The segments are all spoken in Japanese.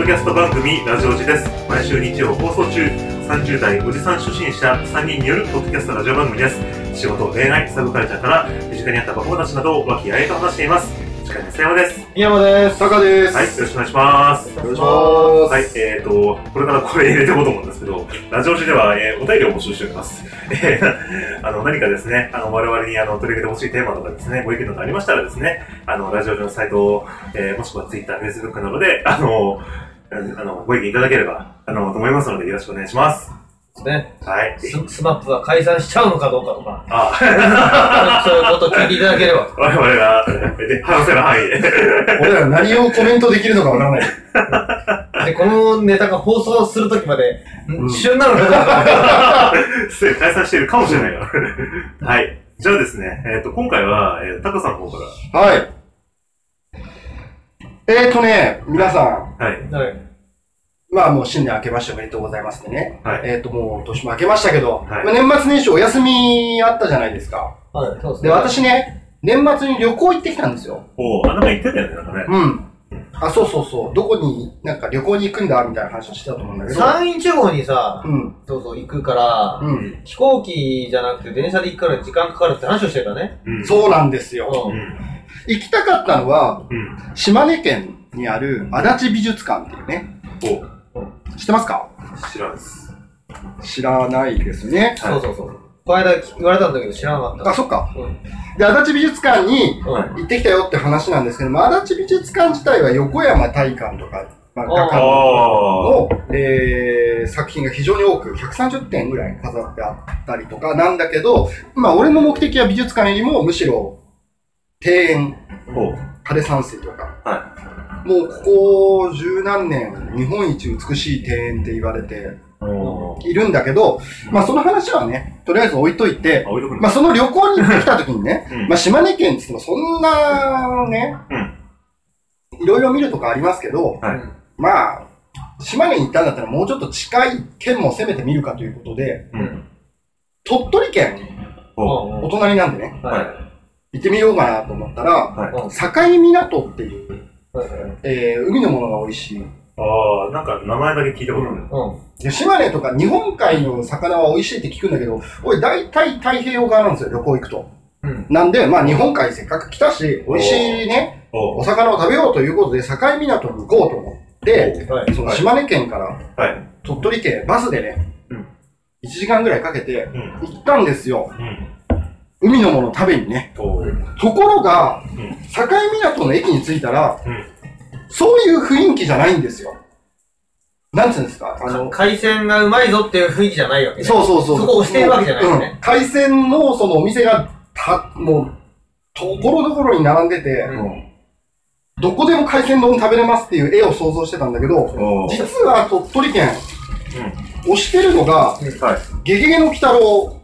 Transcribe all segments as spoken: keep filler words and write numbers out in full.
キャスト番組ラジオジです。毎週日曜放送中、さんじゅう代おじさん初心者さんにんによるポッドキャストラジオ番組です。仕事、恋愛、サブカルチャーから身近にあったパフォーマンスなどを和気あいあいと話しています。司会の瀬山です。 宮山です。 タカです。 はい、よろしくお願いします。 お願いします。 はい、えーと、これからこれ入れていこうと思うんですけど、ラジオジでは、えー、お便りを募集しております。えー、あの、何かですね、あの、我々にあの取り上げてほしいテーマとかですね、ご意見とかありましたらですね、あの、ラジオジのサイト、えー、もしくは Twitter、Facebook などで、あの、あの、ご意見いただければ、あの、と思いますので、よろしくお願いします。 ね。 はい。 ス, スマップは解散しちゃうのかどうかとか。 ああ。 そういうことを聞いていただければ。 我々が、で、話せる範囲で。 俺ら何をコメントできるのかわからない。 で、このネタが放送するときまで、うん、旬なのかどうか。 すでに解散しているかもしれないよ。はい。じゃあですね、えっ、ー、と、今回は、えー、タカさんの方から。はい。えーとね、皆さん。 はい。はい。 まあもう新年明けましておめでとうございますね。 はい。 えっ、ー、ともう年も明けましたけど、 はい、 まあ、年末年始お休みあったじゃないですか。 はい、そうですね。 で、私ね、年末に旅行行ってきたんですよ。 おー、あ、なんか言ってたよね、なんかね。 うん。あ、そうそうそう。どこに、なんか旅行に行くんだみたいな話をしてたと思うんだけど。 山陰地方にさ、 うん。 そうそう行くから、うん。飛行機じゃなくて電車で行くから時間かかるって話をしてたね。 うん。そうなんですよ。 うん。 行きたかったのは、 うん。 島根県にある足立美術館っていうね。 お知ってますか？ 知らないです。 知らないですね。 そうそうそう。この間言われたんだけど知らなかった。 あ、そっか。 うん、 で、足立美術館に行ってきたよって話なんですけども、足立美術館自体は横山大観とか、まあ、画家の、えー、作品が非常に多く、ひゃくさんじゅってんぐらい飾ってあったりとかなんだけど、まあ、俺の目的は美術館よりもむしろ庭園、枯山水とか、はい、もうここ十何年日本一美しい庭園って言われているんだけど、まあその話はね、とりあえず置いといて、まあその旅行に行ってきた時にね、うん、まあ島根県って言ってもそんなね、いろいろ見るとこありますけど、はい、まあ島根に行ったんだったらもうちょっと近い県も攻めてみるかということで、うん、鳥取県、お隣なんでね、はい、行ってみようかなと思ったら、はい、境港っていう、えー、海のものが美味しい。 ああ、なんか名前だけ聞いたことある。 うん。島根とか日本海の魚は美味しいって聞くんだけど、俺大体太平洋側なんですよ、旅行行くと。うん、なんで、まあ日本海せっかく来たし、美味しいね、お, お魚を食べようということで、境港に行こうと思って、はい、その島根県から鳥取県、バスでね、うん、いちじかんぐらいかけて行ったんですよ。うん、海のもの食べにね。ところが、うん、境港の駅に着いたら、うん、そういう雰囲気じゃないんですよ。なんつうんですか、 あの、海鮮がうまいぞっていう雰囲気じゃないわけね。 そうそうそう。 そこを押してるわけじゃないよね。 うん、海鮮のそのお店が、た、もう、ところどころに並んでて、うん、どこでも海鮮丼食べれますっていう絵を想像してたんだけど、実は鳥取県、うん、推してるのが、うん、はい、ゲゲゲの鬼太郎。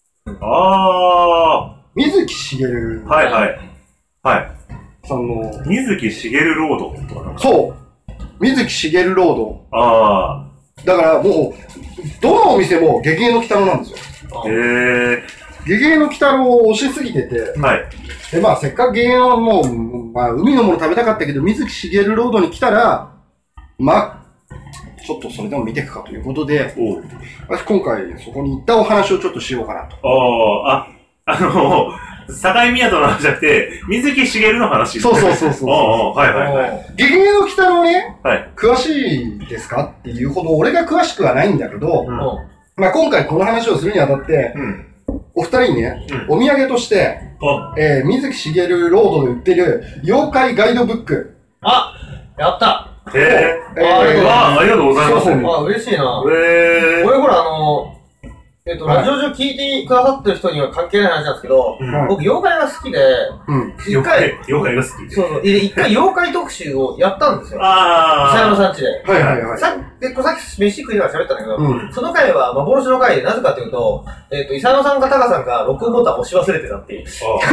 あー。 水木しげる。 はいはい。はい。 その、 水木しげるロードとかなんか。 そう。水木しげるロード。 ああ。 だからもう、どのお店もゲゲゲの鬼太郎なんですよ。 へえ。 ゲゲゲの鬼太郎を推しすぎてて。 はい。 で、まあ、せっかくゲゲゲのもう、まあ、海のもの食べたかったけど、水木しげるロードに来たら、まあ、ちょっとそれでも見ていくかということで、私今回そこに行ったお話をちょっとしようかなと。 ああ、あ、あの、境港の話じゃなくて、水木しげるの話。 そうそうそうそう。 はいはいはい。 ゲゲゲの鬼太郎ね、 はい、 詳しいですかっていうほど俺が詳しくはないんだけど、うん、まあ今回この話をするにあたって、うん、お二人にね、うん、お土産として、えー、水木しげるロードで売ってる妖怪ガイドブック。 あ、やったへえー、えー、あありがとうございます。 あ、嬉しいな。 えー、 俺ほらあの、えっと、ラジオ上聞いてくださってる人には関係ない話なんですけど、うん、僕、妖怪が好きで、 うん、一回、妖怪が好きそうそう、一回妖怪特集をやったんですよ。 ああ。 伊佐山さん家で。 はいはいはい。 さっき、さっき飯食いながら喋ったんだけど、うん、その回は幻の回で、なぜかというと、えっと、伊佐山さんかタカさんが録音ボタン押し忘れてたっていう。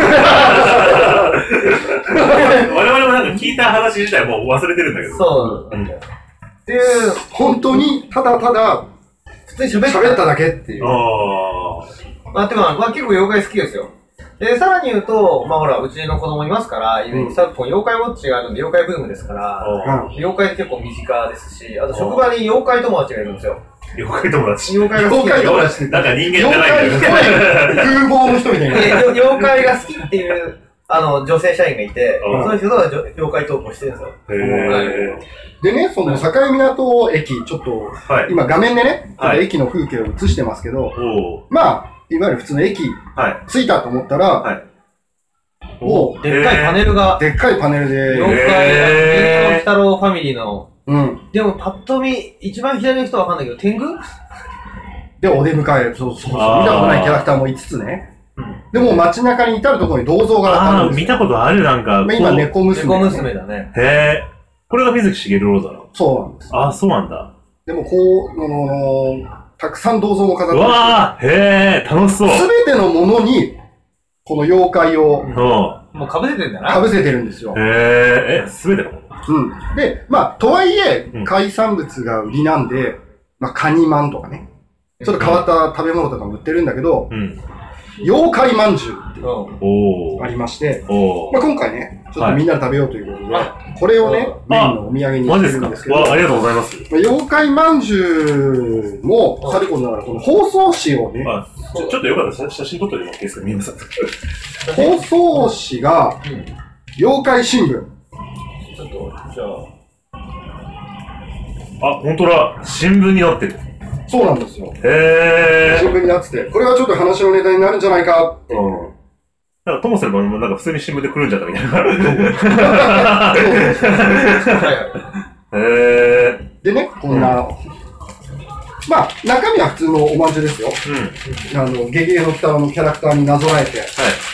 我々もなんか聞いた話自体もう忘れてるんだけど。 そう。うん、っていう、 本当に、ただただ、 普通に喋った喋っただけっていう。 ああ。 まあ、てか、まあ結構妖怪好きですよ。 で、さらに言うと、まあほら、うちの子供いますから、うん、昨今妖怪ウォッチがあるんで妖怪ブームですから、うん、妖怪って結構身近ですし、あと職場に妖怪友達がいるんですよ。 妖怪友達妖怪が好きな友達なんか人間じゃないんだよね。 風貌の人みたいな。 妖怪が好きっていう、あの、女性社員がいて、その人が妖怪投稿してるんですよ。 へでね、その境港駅、ちょっと、はい、今画面でね、はい、駅の風景を映してますけど、まあ、いわゆる普通の駅、はい、着いたと思ったら、はい、 おでっかいパネルが、 でっかいパネルで、 妖怪、銀河太郎ファミリーの、 うん。 でもパッと見、一番左の人はわかんないけど、天狗で、お出迎え、そうそうそう、見たことないキャラクターもいつつね。うん、でも街中に至るところに銅像があるんですよ。ああ、見たことある、なんか。 まあ、今、猫娘、 ね。猫娘だね。 へえ。これが水木しげるロードなの？ そうなんです。 ああ、そうなんだ。 でも、こう、あの、たくさん銅像も飾ってる。 わあ、へえ、楽しそう。 すべてのものに、この妖怪を、うん、 もう被せてるんだな。 被せてるんですよ。 へえ、え、すべてのもの？ うん。で、まあ、とはいえ、海産物が売りなんで、まあ、カニマンとかね、ちょっと変わった食べ物とかも売ってるんだけど、うん、妖怪まんじゅうっていうのがありまして、まあ、今回ね、ちょっとみんなで食べようということで、はい、これをね、メインのお土産にしてるんですけど、 ありがとうございます。 妖怪まんじゅうも、さることながら、この包装紙をね、 ちょ、ちょっとよかったら写真撮ってもらっていいですか、皆さん。 包装紙が、妖怪新聞。ちょっと、じゃあ。あ、ほんとだ。新聞になってる。 そうなんですよ。 へー。 新聞になってて、これはちょっと話のネタになるんじゃないかって。うん。 なんか、ともすれば、なんか普通に新聞で来るんじゃったみたいな。へー。 でね、こんな、うん、まあ、中身は普通のおまんじゅうですよ。うん。あの、ゲゲゲの鬼太郎のキャラクターになぞらえて。はい。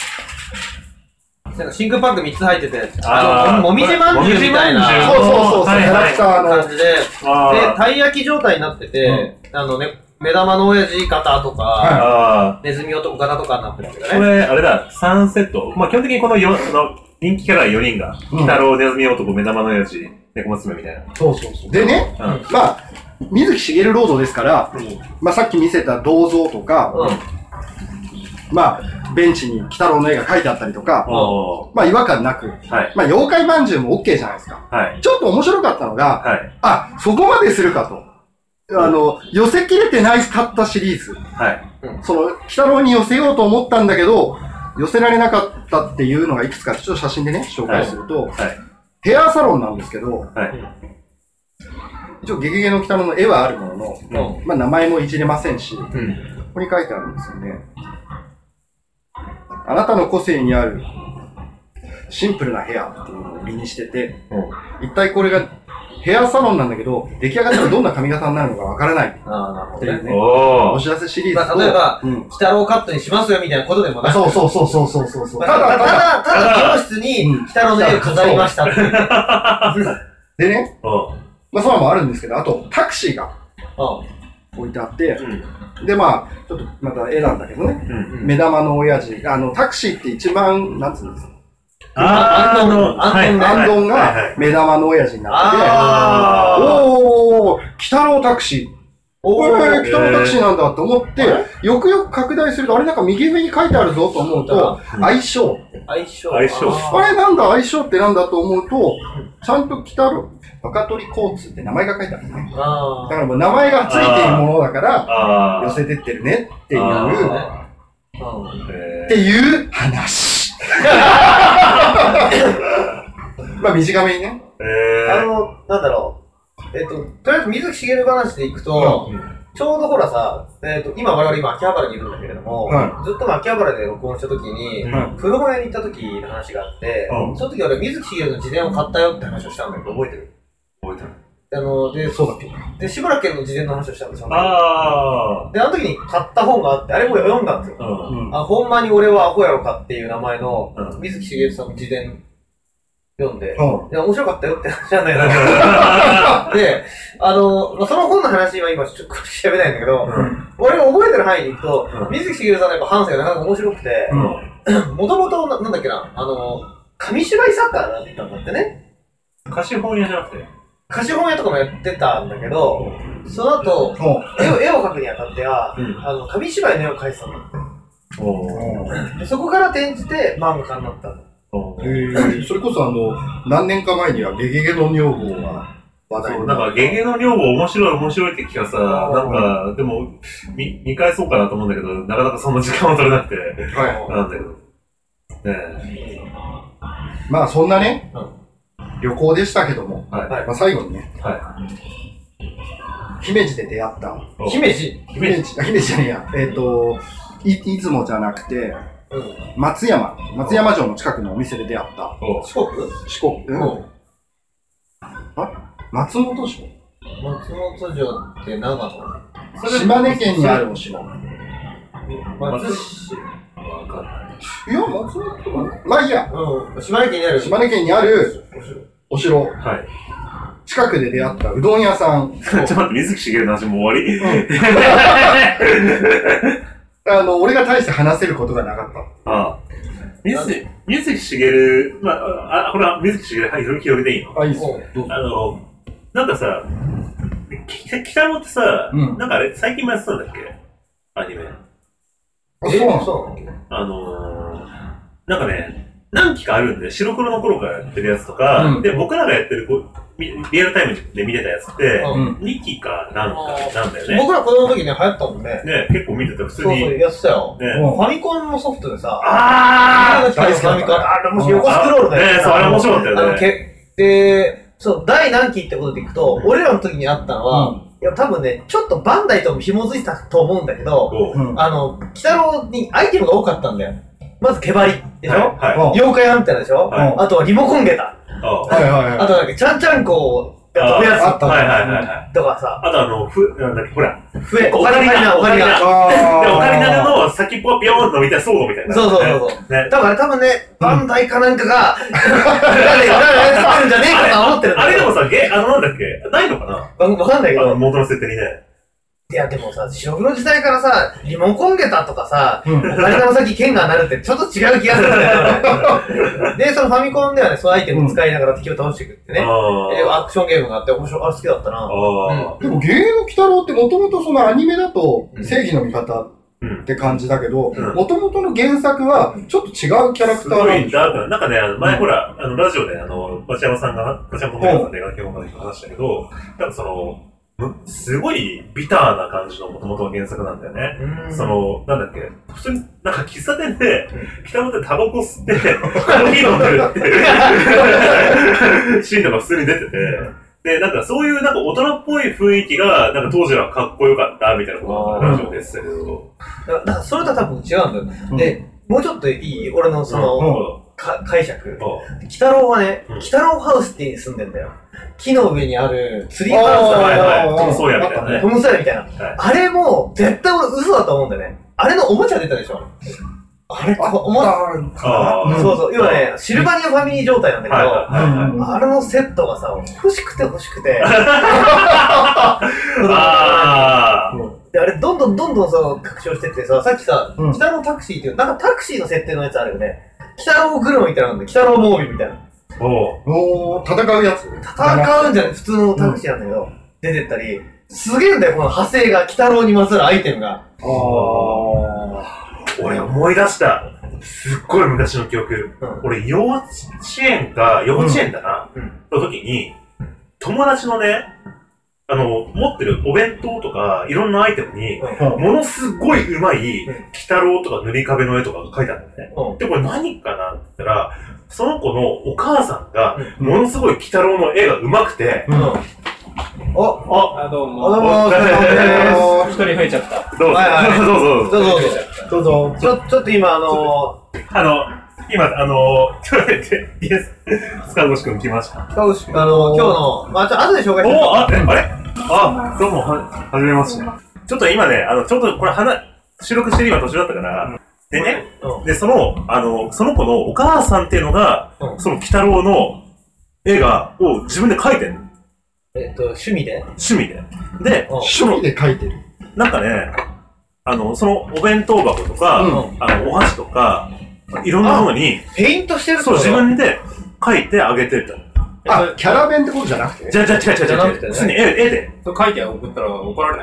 なんか真空パックみっつ入ってて、あの、もみじまんじゅうみたいな。 そうそうそう、キャラクターの感じで、で、たい焼き状態になってて、あのね、目玉の親父型とか、ネズミ男型とかになってるんだよね。 これ、あれだ、さんセット。まあ、基本的にこのよ、の人気キャラよにんが、鬼太郎、ネズミ男、目玉の親父、猫娘みたいな。 そうそうそう。でね、まあ、水木しげるロードですから、まあ、さっき見せた銅像とか、まあ、ベンチに鬼太郎の絵が描いてあったりとか、まあ違和感なく、はい、まあ妖怪まんじゅうも OK じゃないですか。はい、ちょっと面白かったのが、はい、あ、そこまでするかと。あの、寄せきれてないかったシリーズ。はい、その、鬼太郎に寄せようと思ったんだけど、寄せられなかったっていうのがいくつかちょっと写真でね、紹介すると、はいはい、ヘアサロンなんですけど、はい、一応ゲゲゲの鬼太郎の絵はあるものの、うん、まあ名前もいじれませんし、うん、ここに書いてあるんですよね。あなたの個性にあるシンプルなヘアっていうのを売りにしてて、うん、一体これがヘアサロンなんだけど、出来上がったらどんな髪型になるのかわからないっていうね、お知らせシリーズと、 まあ、例えば、鬼、うん、太郎カットにしますよみたいなことでもなく、 そうそうそうそうそうそうそう、 まあ、ただただただ美容室に鬼太郎の絵を飾りましたっていう。 でね、まあそうもあるんですけど、あとタクシーが置いてあって、うんで、まあ、ちょっとまた絵なんだけどね。うんうん、目玉の親父。あの、タクシーって一番、なんつうんですか。 あー、アンドン、 アンドンが目玉の親父になってて、おー、鬼太郎タクシー。おー、鬼太郎タクシーなんだと思って、よくよく拡大すると、あれなんか右上に書いてあるぞと思うと、相性。 相性。 相性。 あれなんだ、相性ってなんだと思うと、ちゃんと鬼太郎、若鳥交通って名前が書いてあるね。だからもう名前がついているものだから、寄せてってるねっていう、っていう話。まあ短めにね。 あの、なんだろう。えっと、とりあえず水木しげる話でいくと、ちょうどほらさ、えっと、今我々今秋葉原にいるんだけれども、ずっと秋葉原で録音した時に、古本屋に行った時の話があって、その時俺水木しげるの自伝を買ったよって話をしたんだけど、覚えてる？ 覚えてる。 あの、で、 そうだっけで、しばらくの自伝の話をしたんですよ。ああ。で、あの時に買った本があって、あれも読んだんですよ。うん、あ、ほんまに俺はアホやろかっていう名前の、うん、水木しげるさんの自伝読んで、うん、いや、面白かったよって話なんだけど。で、あの、まあ、その本の話は今ちょっと調べないんだけど、うん、俺が覚えてる範囲でいくと、うん、水木しげるさんのやっぱ半生がなかなか面白くて、もともと、なんだっけな、あの、紙芝居作家だったんだってね。 貸本屋じゃなくて貸本屋とかもやってたんだけど、その後、絵を、絵を描くにあたっては、うん、あの、紙芝居の絵を描いてたんだって。 でそこから転じて漫画家になったの。 えー、それこそあの、何年か前にはゲゲゲの女房が話題になった。なんかゲゲの女房面白い面白いって気がさ、なんか、でも、見、見返そうかなと思うんだけど、なかなかその時間を取れなくて、はい。なんだけど。ねえ。 まあそんなね、うん、旅行でしたけども、はい。まあ最後にね、はい。姫路で出会った。 姫路姫路、姫路じゃねえや。えっ、ー、と、い、出雲じゃなくて、うん、松山、松山城の近くのお店で出会った。 四国四国。うん。あ松本城松本城って長野島根県にあるお城。 松市わかんない。いや、松本、まあいいや。 うん。島根県にある。 島根県にあるお城。はい。近くで出会ったうどん屋さん。 ちょっと待って、水木しげるの話もう終わり、うんあの、俺が大して話せることがなかった。ああ。 水水木しげる、まあ、あ、これは水木しげる、はい、ひろりでいいの？ あ、いいですよ。あの、なんかさ、北野ってさ、うん、なんかあれ、最近もやってたんだっけ？アニメ。 あ、そうなんそうあのー、なんかね、何期かあるんで、白黒の頃からやってるやつとか、うん、で、僕らがやってる、リアルタイムで見てたやつって、うん、にきかなんかなんだよね。 僕ら子供の時に流行ったもんね。 ね、結構見てた、普通に。 そうそう、やってたよ。ね、ファミコンのソフトでさ、 あーファミコン、あれもし横スクロールだよね。ね、そう、あれ面白かったよね。あの、 け、で、そう、第何期ってことでいくと、うん、俺らの時にあったのは、うん、いや、多分ね、ちょっとバンダイとも紐づいたと思うんだけど、うん、あの、鬼太郎にアイテムが多かったんだよ。まず、毛針でしょ、はいはい、妖怪アンテナでしょ、はい、あとはリモコンゲタ。はいはいはい、あとなんか、ちゃんちゃんこが飛ぶやつ。 あったはいはいはい。 とかさ。 あとあの、ふ、なんだっけ、ほら。 笛、オカリナ、オカリナ。 で、オカリナの先っぽがピヨーンと伸びたソードみたいな。 そうそうそうそう。ね。多分あれ多分ね、バンダイかなんかが、裏で、裏でやってるんじゃねえかと思ってる。 あれでもさ、ゲ、あのなんだっけ、ないのかなわかんないけど。 元の設定にね。 いや、でもさ、白黒時代からさ、リモコンゲタとかさ、オカリナの先剣がなるってちょっと違う気がするんだよね。で、そのファミコンではね、そういうアイテム使いながら敵を倒していくってね。アクションゲームがあって面白い、あれ好きだったな。 でも、ゲーム鬼太郎ってもともとそのアニメだと正義の味方って感じだけど、もともとの原作はちょっと違うキャラクターなんでしょ。 なんかね、前ほら、あの、ラジオであの、町山さんが、町山智也さんで描き物家の話したけど、なんかその、すごいビターな感じの元々の原作なんだよね。その、なんだっけ、普通になんか喫茶店で、北野でタバコ吸って、コーヒー飲んでるっていうシーンとか普通に出てて、で、なんかそういうなんか大人っぽい雰囲気が、なんか当時はかっこよかったみたいなことがラジオで言ってたけど。 だからそれとは多分違うんだよ。うん、で、もうちょっといい俺のその、うんか解釈。鬼太郎はね、鬼太郎ハウスって家に住んでんだよ。木の上にあるツリーハウスだから、トムソーヤみたいなね。 トムソーヤみたいな。あれも絶対俺嘘だと思うんだよね。あれのおもちゃ出たでしょ。あれおもちゃ。そうそう。要はね、シルバニアファミリー状態なんだけど、あれのセットがさ、欲しくて欲しくて。で、あれ、どんどんどんどんその、拡張してってさ、さっきさ、鬼太郎タクシーっていう、なんかタクシーの設定のやつあるよね。鬼太郎車みたいなので、鬼太郎モービルみたいな。 おお戦うやつ戦うんじゃない普通のタクシーなんだけど、出てったり、すげえんだよ、この派生が、鬼太郎にまつわるアイテムが。ああ。 俺思い出した。すっごい昔の記憶。俺、幼稚園か、幼稚園だな、の時に、友達のね、あの、持ってるお弁当とか、いろんなアイテムに、ものすごいうまい、鬼太郎とか塗り壁の絵とかが書いてあるんだよね。で、これ何かなって言ったら、その子のお母さんが、ものすごい鬼太郎の絵がうまくて、 あ、あ、どうも。どうも、 一人増えちゃった。 どうぞ。どうぞ。 どうぞ。どうぞ。ちょ、ちょっと今、あのあの、今、あのー、ちょっと待って、イエス、塚越くん来ました。 塚越くん、あのー、今日の、まあ、ちょっと後で紹介して。 おあ、え、あれあ、どうも、は、はじめまして。ちょっと今ね、あの、ちょっとこれ、話、収録してる今途中だったから、でね、うん、で、その、あの、その子のお母さんっていうのが、うん、その鬼太郎の絵が、を自分で描いてるの。 えっと、趣味で趣味で。で、 趣味で描いてる。 なんかね、あの、そのお弁当箱とか、うん、あの、お箸とか、いろんなものに、 ペイントしてるそう、自分で描いてあげてた。 あ、キャラ弁ってことじゃなくてじゃ、じゃ、違う違う違う違う。普通に絵、絵で。 それ描いて送ったら怒られない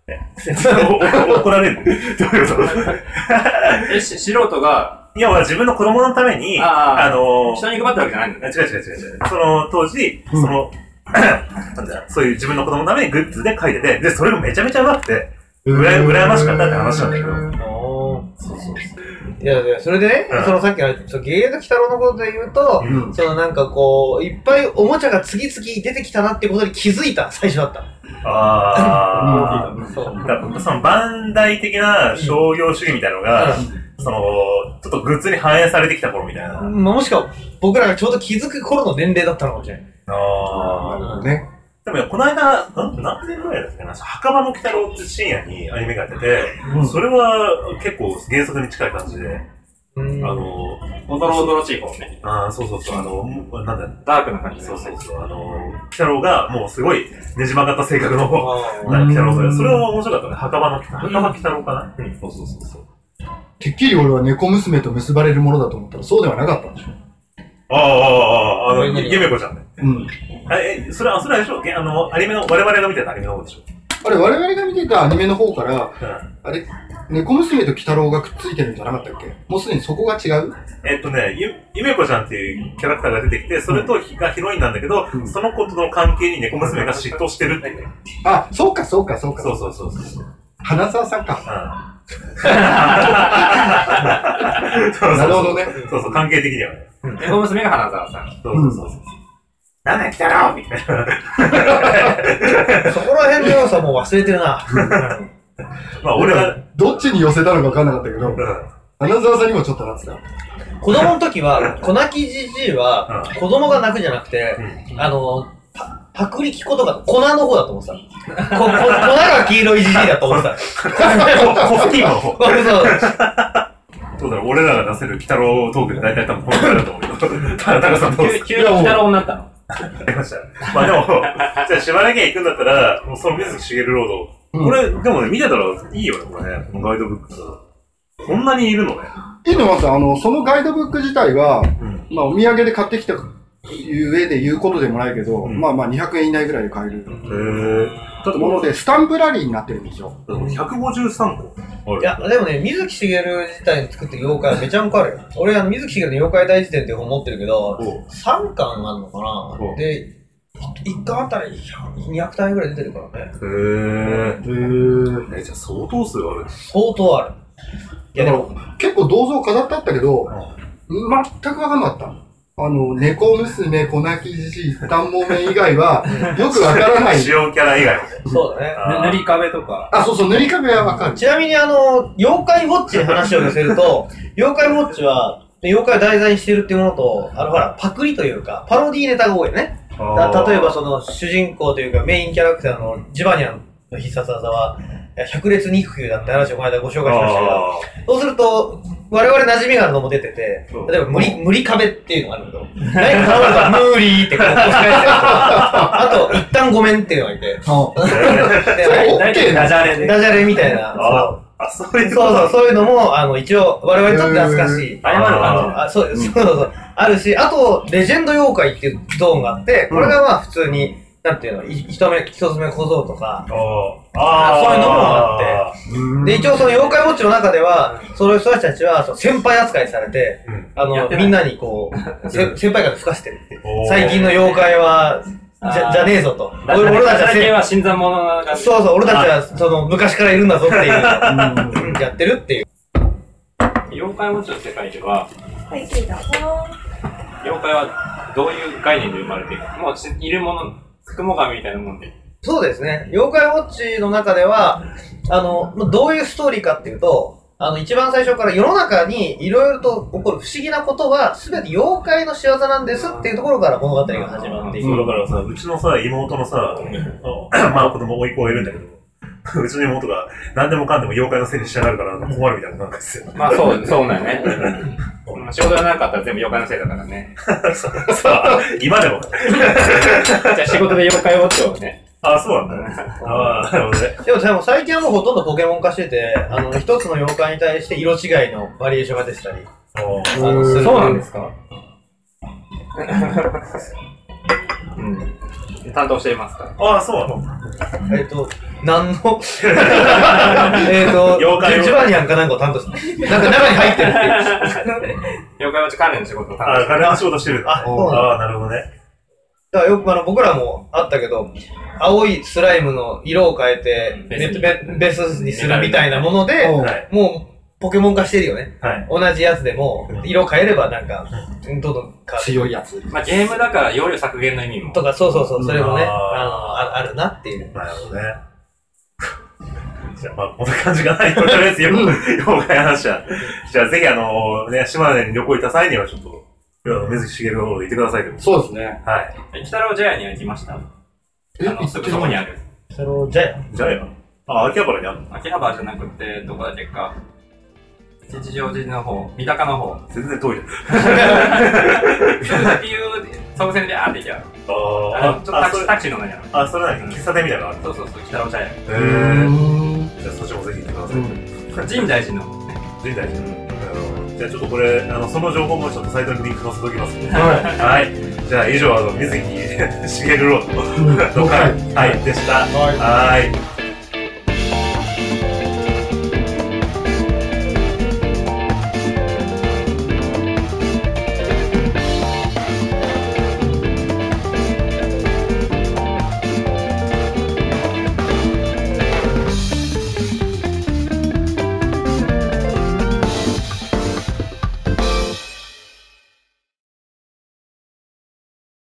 怒られる。どういうことえ、し、素人が、 いや、自分の子供のために、あ、あのー、 人に配ったわけじゃないんだね。 違う違う違う違う。その、当時、その、なんだ、そういう自分の子供のためにグッズで書いてて、で、それがめちゃめちゃ上手くて、うらや、羨ましかったって話なんだけど。 そうそうそう。いやいや、それでね、うん、そのさっきの、ゲーザ鬼太郎のことで言うと、うん、そのなんかこう、いっぱいおもちゃが次々出てきたなっていうことに気づいた、最初だった。 ああ、そう。だからそのバンダイ的な商業主義みたいなのが、うん、その、ちょっとグッズに反映されてきた頃みたいな。 もしくは、僕らがちょうど気づく頃の年齢だったのかもしれない。 ああ、なるほどね。でもこの間、何年ぐらいだっけな、墓場の鬼太郎って深夜にアニメがやってて、うん、それは結構原作に近い感じで、 うん、 あの、おどろおどろしい方ね。 ああ、そうそうそう、あの、なんだダークな感じ。 そうそうそう、あの、鬼太郎がもうすごいねじ曲がった性格の鬼太郎で、それは面白かったね。墓場の、墓場鬼太郎かな、うん、そうそうそうそう。 てっきり俺は猫娘と結ばれるものだと思ったらそうではなかったんでしょ。 ああ、ああ、あの、ゆめこちゃんね。 うん。 え、それは、それはでしょあの、アニメの、我々が見てたアニメの方でしょあれ、我々が見てたアニメの方から、うん、あれ、猫娘と鬼太郎がくっついてるんじゃなかったっけ？もうすでにそこが違う？ えっとね、ゆ、ゆめこちゃんっていうキャラクターが出てきて、それとがヒロインなんだけど、うん、その子との関係に猫娘が嫉妬してるっていう。 あ、そうか、そうか、そうか。 そうそうそうそう。 花沢さんか。 うん。 なるほどね。 そうそう、関係的にはね。 猫娘が花沢さん。 そうそうそうそう。なんだ、鬼太郎みたいな。 そこら辺の要素も忘れてるな。 まあ俺は、 どっちに寄せたのか分かんなかったけど、花沢さんにもちょっとなってた。 子供の時は、子泣きじじいは、子供が泣くんじゃなくて、あの、パクリキコとか粉の方だと思ってた。こ、こ、粉が黄色いじじいだと思ってた。 コフティーの方。 そうそう。 そうだろ、俺らが出せる鬼太郎トークで大体多分このくらいだと思うよ。タカさんどうですか？ 急に鬼太郎になったの？ ありました。まあでも、じゃあ島根県行くんだったら、もうその水木しげるロード。うん、これ、でもね、見てたらいいよね、これね。このガイドブックさ。こんなにいるのね。 いいのはさ、あの、そのガイドブック自体は、うん、まあお土産で買ってきた上で言うことでもないけど、うん、まあまあにひゃくえん以内ぐらいで買える。へぇー。もので、スタンプラリーになってるんですよ。 ひゃくごじゅうさんこ。 いや、でもね、水木しげる自体に作ってる妖怪はめちゃめちゃあるよ。俺は水木しげるの妖怪大辞典っていう本持ってるけど、さんかんあるのかなで、いっかんあたりにひゃくたんえぐらい出てるからね。 へー。へー。え、じゃあ相当数ある？ 相当ある。 いやでも、結構銅像飾ってあったけど、全くわかんなかった。あの、猫娘、小泣きじじい、単門面以外は、よくわからない。 主要キャラ以外は。 そうだね。塗り壁とか。 あ、そうそう、塗り壁はわかる。 ちなみにあの、妖怪ウォッチに話を寄せると、妖怪ウォッチは、妖怪を題材にしてるっていうものと、あの、ほら、パクリというか、パロディーネタが多いよね。だ例えばその、主人公というか、メインキャラクターのジバニャンの必殺技は、百列肉球だって話をこの間ご紹介しましたけど、そうすると、我々馴染みがあるのも出てて、例えば無理、無理壁っていうのがあるけど、何か頼むと無理ってこう、押し返してあと、一旦ごめんっていうのがいて、 大体ダジャレで。ダジャレみたいな。 あ、そういうそうそう、そういうのも、あの、一応、我々にとって懐かしい。謝る感じ。あ、そう、そうそうそう。あるし、あと、レジェンド妖怪っていうゾーンがあって、これがまあ普通に、なんていうの、一目、一つ目小僧とか、あそういうのもあって、で、一応その妖怪ウォッチの中では、そういう人たちは先輩扱いされて、あの、みんなにこう、先輩から吹かしてるって。最近の妖怪は、じゃ、じゃねえぞと。 俺たちは最近は新参者な感じ。 そうそう、俺たちはその昔からいるんだぞっていう、やってるっていう。 妖怪ウォッチの世界では、 はい、どうぞ。 妖怪はどういう概念で生まれているか。もういるもの、雲神みたいなもんで。 そうですね。妖怪ウォッチの中では、あの、どういうストーリーかっていうと、あの、一番最初から世の中にいろいろと起こる不思議なことは、すべて妖怪の仕業なんですっていうところから物語が始まっていく。 そう、だからさ、うちのさ、妹のさ、まあ子供、甥っ子がいるんだけど、うちの妹が何でもかんでも妖怪のせいにしやがるから困るみたいななんですよ。 まあそう、そうだよね。仕事がなかったら全部妖怪のせいだからね。 そう、今でも。 じゃあ仕事で妖怪ウォッチをね。 あ、そうなんだね。ああ、なるほどね。 でも、でも最近はもうほとんどポケモン化してて、あの、一つの妖怪に対して色違いのバリエーションが出てたり。 あのそうなんですかうん。担当していますかああ、そうなのえっと、 何のえっと、ジバニャンかなんかを担当して、なんか中に入ってるっていう。 妖怪ウォッチ関連の仕事を担当してる。あ、関連の仕事してる。あ、ああ、なるほどね。 だからよくあの、僕らもあったけど、青いスライムの色を変えて、ベースにするみたいなもので、もう、ポケモン化してるよね。はい、同じやつでも、色変えればなんか、どんどん強いやつ。 まあゲームだから容量削減の意味も。 とか、そうそうそう、それもね、あの、ああるなっていう。 なるほどね。じゃあまあ、こんな感じがないとりあえず妖怪話は。じゃあぜひあの、ね、島根に旅行行った際にはちょっと、水木しげるの方で行ってくださいと。 そうですね。 はい。 北郎茶屋には行きました？あの、すぐそこにある。 北郎茶屋茶屋あ、秋葉原にあるの？ 秋葉原じゃなくて、どこだっけか。吉祥寺の方、三鷹の方。 全然遠いじゃん。 ピューで、総線であーって行きゃ。 ああ、ちょっとタクシーの中にある。 あ、それ何喫茶店みたいなのある？ そうそうそう、北郎茶屋。へー。じゃあそっちもぜひ行ってください。 深大寺の。 深大寺の。じゃあちょっとこれ、あの、その情報もちょっとサイトにリンク載せておきますので。はい。じゃあ以上、あの、水木しげるロードの回、はい、でした。はい。